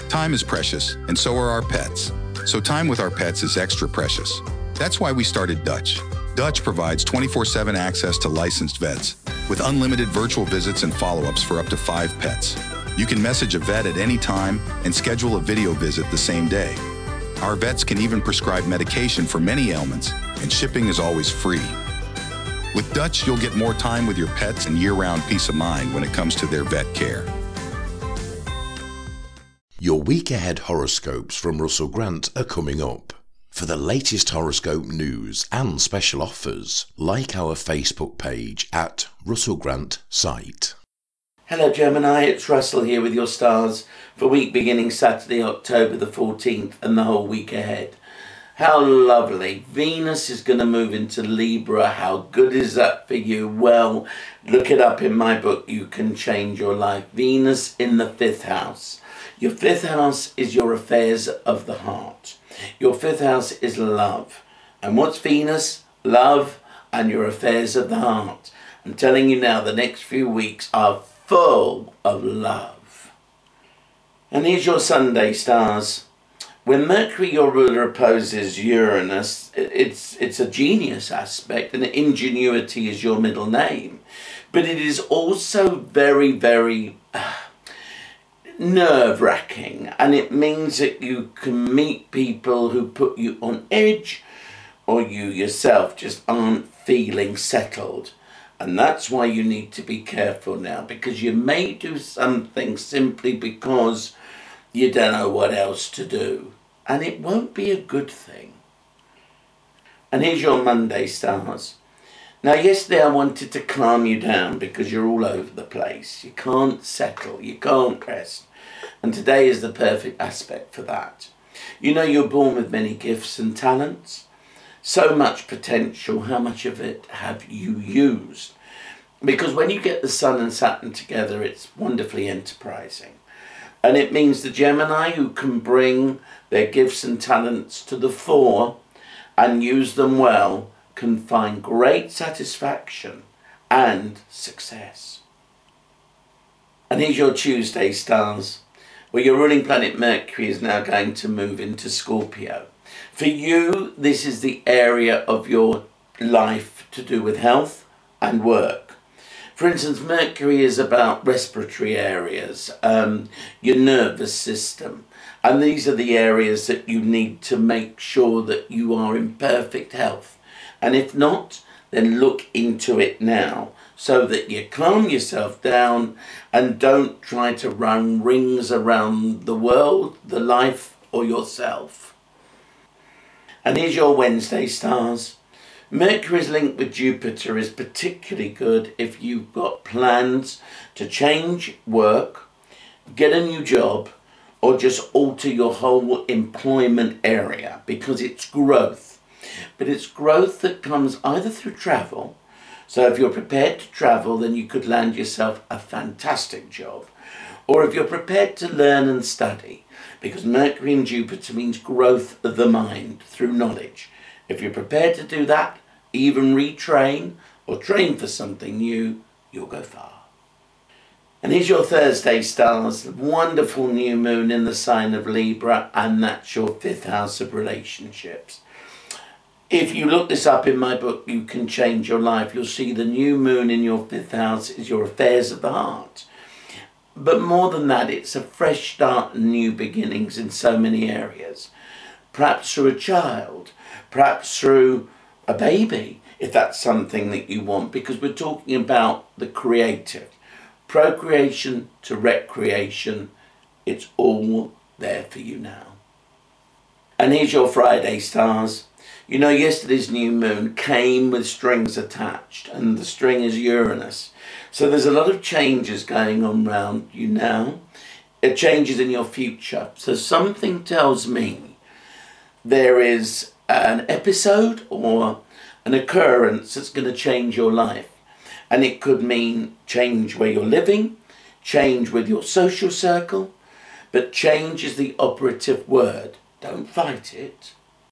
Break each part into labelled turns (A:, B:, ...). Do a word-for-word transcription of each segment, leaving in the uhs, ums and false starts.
A: Time is precious, and so are our pets. So time with our pets is extra precious. That's why we started Dutch. Dutch provides twenty-four seven access to licensed vets, with unlimited virtual visits and follow-ups for up to five pets. You can message a vet at any time and schedule a video visit the same day. Our vets can even prescribe medication for many ailments, and shipping is always free. With Dutch, you'll get more time with your pets and year-round peace of mind when it comes to their vet care.
B: Your week ahead horoscopes from Russell Grant are coming up. For the latest horoscope news and special offers, like our Facebook page at Russell Grant Site.
C: Hello Gemini, it's Russell here with your stars for week beginning Saturday, October the fourteenth and the whole week ahead. How lovely. Venus is going to move into Libra. How good is that for you? Well, look it up in my book, You Can Change Your Life. Venus in the fifth house. Your fifth house is your affairs of the heart. Your fifth house is love. And what's Venus? Love and your affairs of the heart. I'm telling you now, the next few weeks are full of love. And here's your Sunday stars. When Mercury, your ruler, opposes Uranus, it's, it's a genius aspect, and ingenuity is your middle name. But it is also very, very Uh, nerve-wracking, and it means that you can meet people who put you on edge, or you yourself just aren't feeling settled. And that's why you need to be careful now, because you may do something simply because you don't know what else to do, and it won't be a good thing. And here's your Monday stars. Now, yesterday I wanted to calm you down because you're all over the place. You can't settle, you can't rest. And today is the perfect aspect for that. You know you're born with many gifts and talents. So much potential. How much of it have you used? Because when you get the Sun and Saturn together, it's wonderfully enterprising. And it means the Gemini who can bring their gifts and talents to the fore and use them well can find great satisfaction and success. And here's your Tuesday stars, where your ruling planet Mercury is now going to move into Scorpio. For you, this is the area of your life to do with health and work. For instance, Mercury is about respiratory areas, um, your nervous system. And these are the areas that you need to make sure that you are in perfect health. And if not, then look into it now so that you calm yourself down and don't try to run rings around the world, the life, or yourself. And here's your Wednesday stars. Mercury's link with Jupiter is particularly good if you've got plans to change work, get a new job, or just alter your whole employment area, because it's growth. But it's growth that comes either through travel. So if you're prepared to travel, then you could land yourself a fantastic job. Or if you're prepared to learn and study, because Mercury and Jupiter means growth of the mind through knowledge. If you're prepared to do that, even retrain or train for something new, you'll go far. And here's your Thursday stars. Wonderful new moon in the sign of Libra, and that's your fifth house of relationships. If you look this up in my book, You Can Change Your Life, you'll see the new moon in your fifth house is your affairs of the heart. But more than that, it's a fresh start and new beginnings in so many areas. Perhaps through a child, perhaps through a baby, if that's something that you want, because we're talking about the creative. Procreation to recreation, it's all there for you now. And here's your Friday stars. You know, yesterday's new moon came with strings attached, and the string is Uranus. So there's a lot of changes going on around you now. It changes in your future. So something tells me there is an episode or an occurrence that's going to change your life. And it could mean change where you're living, change with your social circle, but change is the operative word. Don't fight it.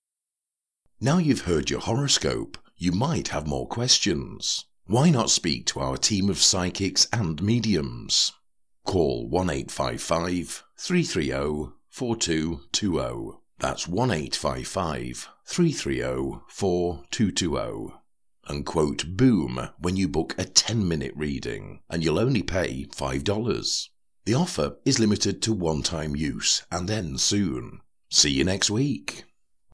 B: Now you've heard your horoscope, you might have more questions. Why not speak to our team of psychics and mediums? Call one eight five five, three three zero, four two two zero. That's one eight five five, three three zero, four two two zero. And quote BOOM when you book a ten minute reading, and you'll only pay five dollars. The offer is limited to one-time use and ends soon. See you next week.